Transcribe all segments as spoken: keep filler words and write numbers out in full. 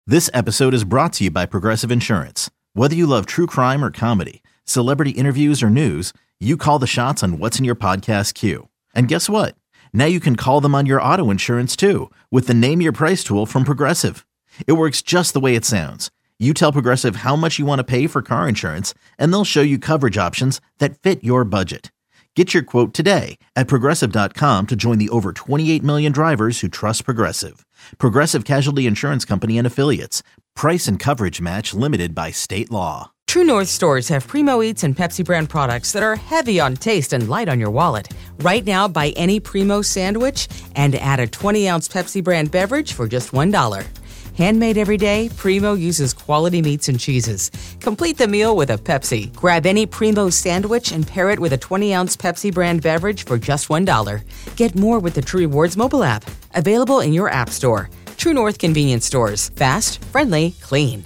This episode is brought to you by Progressive Insurance. Whether you love true crime or comedy, celebrity interviews or news, you call the shots on what's in your podcast queue. And guess what? Now you can call them on your auto insurance too with the Name Your Price tool from Progressive. It works just the way it sounds. You tell Progressive how much you want to pay for car insurance, and they'll show you coverage options that fit your budget. Get your quote today at Progressive dot com to join the over twenty-eight million drivers who trust Progressive. Progressive Casualty Insurance Company and Affiliates. Price and coverage match limited by state law. True North stores have Primo Eats and Pepsi brand products that are heavy on taste and light on your wallet. Right now, buy any Primo sandwich and add a twenty-ounce Pepsi brand beverage for just one dollar. Handmade every day, Primo uses quality meats and cheeses. Complete the meal with a Pepsi. Grab any Primo sandwich and pair it with a twenty-ounce Pepsi brand beverage for just one dollar. Get more with the True Rewards mobile app. Available in your app store. True North convenience stores. Fast, friendly, clean.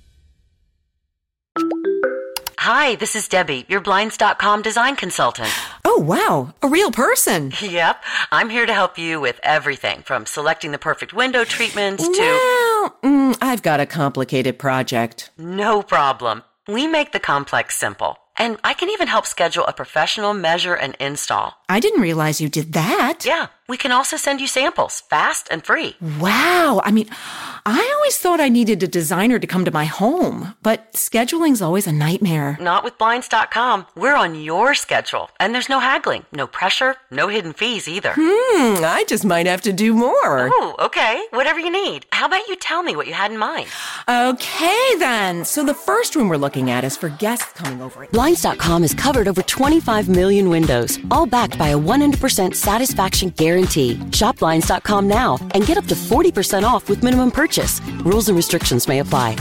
Hi, this is Debbie, your Blinds dot com design consultant. Oh, wow. A real person. Yep. I'm here to help you with everything from selecting the perfect window treatments to... Well, mm, I've got a complicated project. No problem. We make the complex simple. And I can even help schedule a professional measure and install. I didn't realize you did that. Yeah. We can also send you samples, fast and free. Wow. I mean, I always thought I needed a designer to come to my home, but scheduling's always a nightmare. Not with Blinds dot com. We're on your schedule, and there's no haggling, no pressure, no hidden fees either. Hmm, I just might have to do more. Oh, okay. Whatever you need. How about you tell me what you had in mind? Okay, then. So the first room we're looking at is for guests coming over. Blinds dot com has covered over twenty-five million windows, all backed by a one hundred percent satisfaction guarantee. Shop Blinds dot com now and get up to forty percent off with minimum purchase. Rules and restrictions may apply.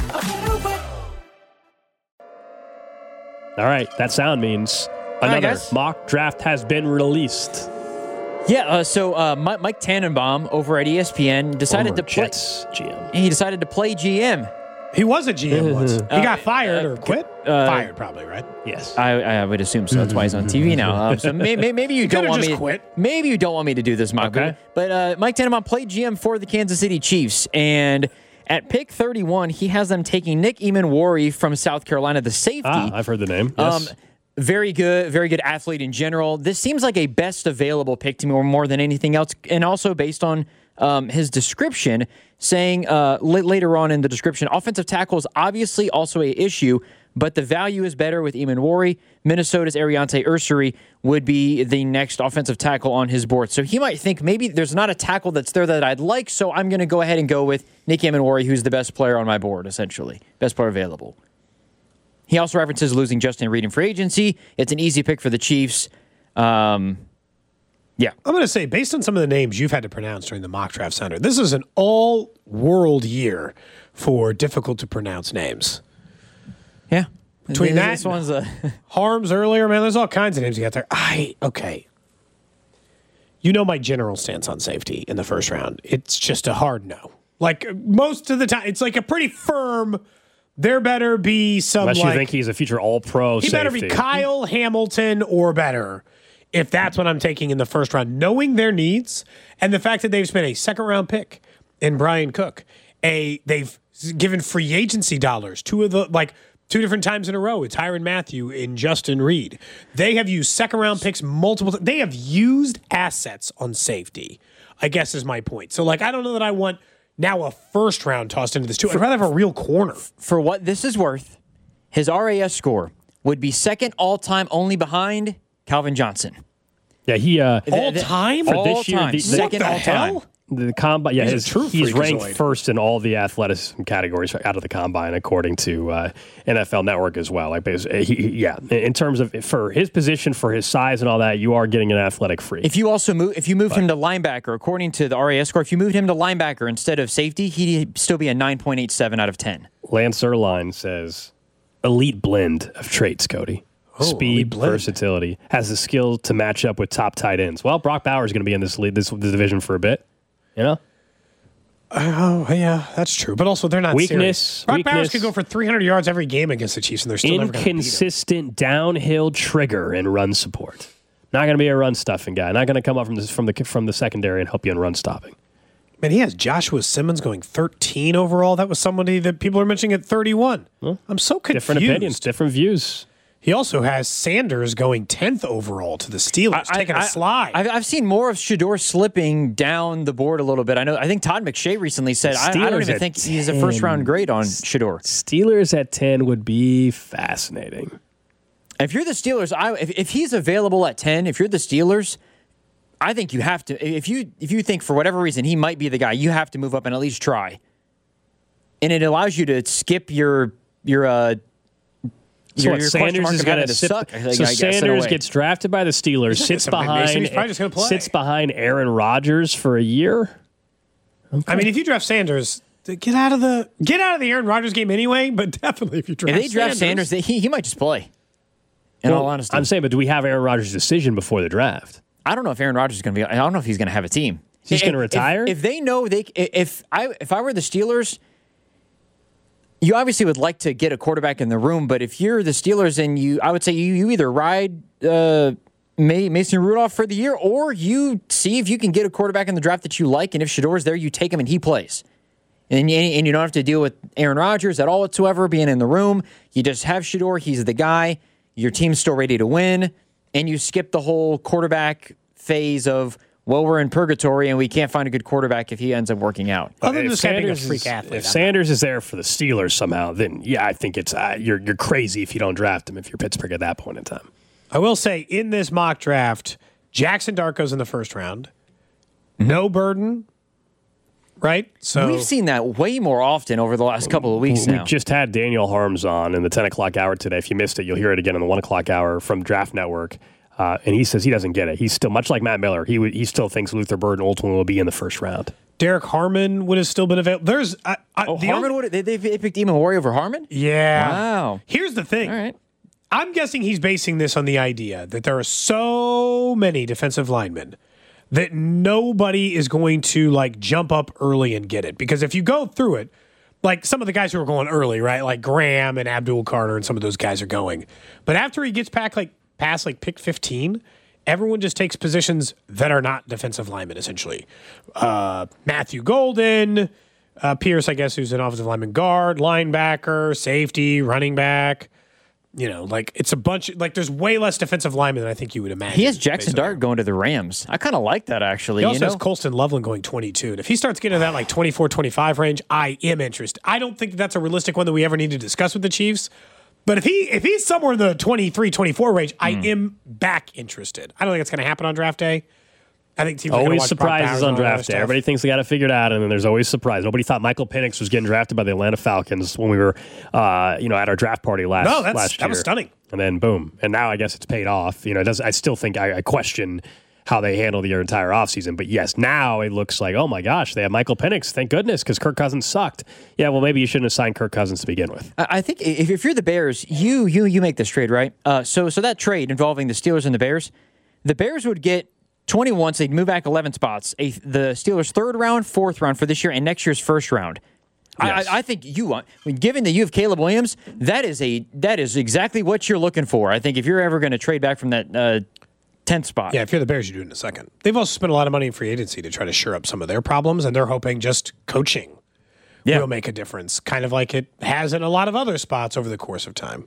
All right, that sound means another right, mock draft has been released. Yeah, uh, so uh, Mike, Mike Tannenbaum over at E S P N decided Former to play Jets G M. He decided to play G M. He was a G M once. He Uh, got fired uh, or quit? uh, fired, probably, right? Yes. I, I would assume so. That's why he's on T V now. Um, so may, may, maybe you don't could've want just me. quit. Maybe you don't want me to do this, Mike. Okay. But uh, Mike Tannenbaum played G M for the Kansas City Chiefs, and at pick thirty-one, he has them taking Nick Eamon-Warry from South Carolina, the safety. Ah, I've heard the name. Yes. Um, very good, very good athlete in general. This seems like a best available pick to me, or more than anything else, and also based on um, his description, saying uh, l- later on in the description, offensive tackle is obviously also a issue, but the value is better with Eamon-Warry. Minnesota's Ariante Ursary would be the next offensive tackle on his board. So he might think maybe there's not a tackle that's there that I'd like, so I'm going to go ahead and go with Nick Eamon-Warry, who's the best player on my board, essentially. Best player available. He also references losing Justin Reed in free agency. It's an easy pick for the Chiefs. Um, yeah. I'm going to say, based on some of the names you've had to pronounce during the mock draft, Sounder, this is an all-world year for difficult-to-pronounce names. Yeah. Between this, that this one's a Harms earlier, man, there's all kinds of names you got there. I, okay. You know my general stance on safety in the first round. It's just a hard no. Like, most of the time, it's like a pretty firm, there better be some, Unless like, you think he's a future all-pro he safety. better be Kyle Hamilton or better if that's what I'm taking in the first round. Knowing their needs and the fact that they've spent a second-round pick in Brian Cook, a they've given free agency dollars, two of the, like, two different times in a row. It's Tyrann Mathieu and Justin Reed. They have used second-round picks multiple times. They have used assets on safety, I guess is my point. So, like, I don't know that I want now a first round tossed into this too. I'd rather have a real corner. For what this is worth, his R A S score would be second all-time, only behind Calvin Johnson. Yeah, he uh, All time? for all this year. time. The, Second what the all-time. hell? The combine, yeah, He's a his, true he's freakazoid. ranked first in all the athleticism categories out of the combine, according to uh, N F L Network as well. Like, basically, he, he, yeah, in terms of for his position, for his size and all that, you are getting an athletic freak. If you also move, if you moved him to linebacker, according to the R A S score, if you moved him to linebacker instead of safety, he'd still be a nine point eight seven out of ten. Lance Erline says, elite blend of traits, Cody. Oh, Speed, versatility, has the skill to match up with top tight ends. Well, Brock Bowers is going to be in this lead, this, this division for a bit, you know? Oh, yeah, that's true. But also, they're not Weakness, serious. Brock weakness. Bowers could go for three hundred yards every game against the Chiefs, and they're still never going to beat him. Inconsistent downhill trigger and run support. Not going to be a run stuffing guy. Not going to come up from the, from the from the secondary and help you in run stopping. Man, he has Joshua Simmons going thirteen overall. That was somebody that people are mentioning at thirty-one. Well, I'm so confused. Different opinions, different views. He also has Sanders going tenth overall to the Steelers, I, taking I, a slide. I've, I've seen more of Shedeur slipping down the board a little bit. I know. I think Todd McShay recently said, I, I don't even think ten. He's a first-round grade on Shedeur. Steelers at ten would be fascinating. If you're the Steelers, I, if, if he's available at ten, if you're the Steelers, I think you have to. If you if you think for whatever reason he might be the guy, you have to move up and at least try. And it allows you to skip your your. Uh, So your, what, your Sanders is going to suck. So Sanders gets drafted by the Steelers, sits behind sits behind Aaron Rodgers for a year. Okay. I mean, if you draft Sanders, get out of the get out of the Aaron Rodgers game anyway. But definitely, if you draft if they draft Sanders, Sanders, he he might just play. In well, all honesty, I'm saying, but do we have Aaron Rodgers' decision before the draft? I don't know if Aaron Rodgers is going to be. I don't know if he's going to have a team. He's going to retire. If, if they know they, if I if I were the Steelers. You obviously would like to get a quarterback in the room, but if you're the Steelers and you, I would say you, you either ride uh, Mason Rudolph for the year or you see if you can get a quarterback in the draft that you like, and if Shedeur's there, you take him and he plays. And, and you don't have to deal with Aaron Rodgers at all whatsoever being in the room. You just have Shedeur. He's the guy. Your team's still ready to win, and you skip the whole quarterback phase of, well, we're in purgatory and we can't find a good quarterback if he ends up working out. Other than Sanders, a freak athlete, if Sanders is there for the Steelers somehow, then yeah, I think it's uh, you're you're crazy if you don't draft him if you're Pittsburgh at that point in time. I will say in this mock draft, Jackson Dart goes in the first round. No Burden, right? So we've seen that way more often over the last couple of weeks we now. We just had Daniel Harms on in the ten o'clock hour today. If you missed it, you'll hear it again in the one o'clock hour from Draft Network. Uh, and he says he doesn't get it. He's still, much like Matt Miller, he w- he still thinks Luther Burden ultimately will be in the first round. Derek Harmon would have still been available. There's I, I, oh, the Harmon only, would they, they picked Eamon Warrior over Harmon? Yeah. Wow. Here's the thing. All right. I'm guessing he's basing this on the idea that there are so many defensive linemen that nobody is going to like jump up early and get it. Because if you go through it, like some of the guys who are going early, right? Like Graham and Abdul Carter and some of those guys are going. But after he gets back like past like pick fifteen, everyone just takes positions that are not defensive linemen, essentially. Uh, Matthew Golden, uh, Pierce, I guess, who's an offensive lineman, guard, linebacker, safety, running back. You know, like it's a bunch of, like there's way less defensive linemen than I think you would imagine. He has Jackson Dart going to the Rams. I kind of like that, actually. He also you know? has Colston Loveland going twenty-two. And if he starts getting that like twenty-four, twenty-five range, I am interested. I don't think that's a realistic one that we ever need to discuss with the Chiefs. But if he if he's somewhere in the twenty-three, twenty-four range, I mm. am back interested. I don't think it's going to happen on draft day. I think teams always watch surprises on draft day. Everybody thinks they got it figured out, and then there's always surprise. Nobody thought Michael Penix was getting drafted by the Atlanta Falcons when we were, uh, you know, at our draft party last no, that's, last year. That was stunning. And then boom, and now I guess it's paid off. You know, it does I still think I, I question how they handle the entire offseason. But yes, now it looks like, oh my gosh, they have Michael Penix. Thank goodness, because Kirk Cousins sucked. Yeah, well, maybe you shouldn't have signed Kirk Cousins to begin with. I think if, if you're the Bears, you you you make this trade, right? Uh, so so that trade involving the Steelers and the Bears, the Bears would get twenty-one, so they'd move back eleven spots. A, the Steelers' third round, fourth round for this year, and next year's first round. Yes. I, I think you want, I mean, given that you have Caleb Williams, that is a that is exactly what you're looking for. I think if you're ever going to trade back from that uh, tenth spot. Yeah, if you're the Bears, you do it in a second. They've also spent a lot of money in free agency to try to shore up some of their problems, and they're hoping just coaching yeah. will make a difference, kind of like it has in a lot of other spots over the course of time.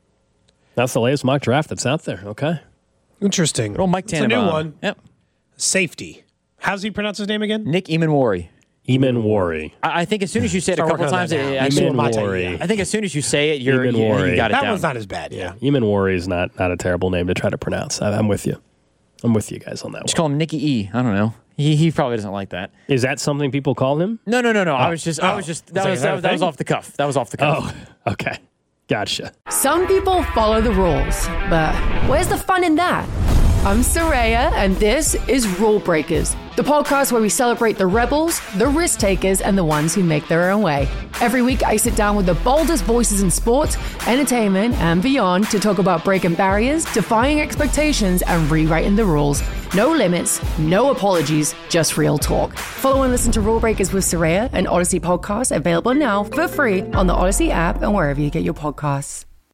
That's the latest mock draft that's out there. Okay. Interesting. Well, Mike Tannenbaum. It's a new one. Yep. Safety. How does he pronounce his name again? Nick Eamon-Warry. Eamon-Warry. I, I think as soon as you say it a couple times, it, I, Eamon-Warry. I think as soon as you say it, you're, you, you got it that down. one's not as bad, yeah. yeah. Eamon-Warry is not, not a terrible name to try to pronounce. I, I'm with you. I'm with you guys on that Just one. call him Nicky E. I don't know. He he probably doesn't like that. Is that something people call him? No, no, no, no. Oh. I was just, oh. I was just, that, was, was, that, that, was, that was off the cuff. That was off the cuff. Oh, okay. Gotcha. Some people follow the rules, but where's the fun in that? I'm Soraya, and this is Rule Breakers, the podcast where we celebrate the rebels, the risk takers, and the ones who make their own way. Every week, I sit down with the boldest voices in sports, entertainment, and beyond to talk about breaking barriers, defying expectations, and rewriting the rules. No limits, no apologies, just real talk. Follow and listen to Rule Breakers with Soraya, an Odyssey podcast available now for free on the Odyssey app and wherever you get your podcasts.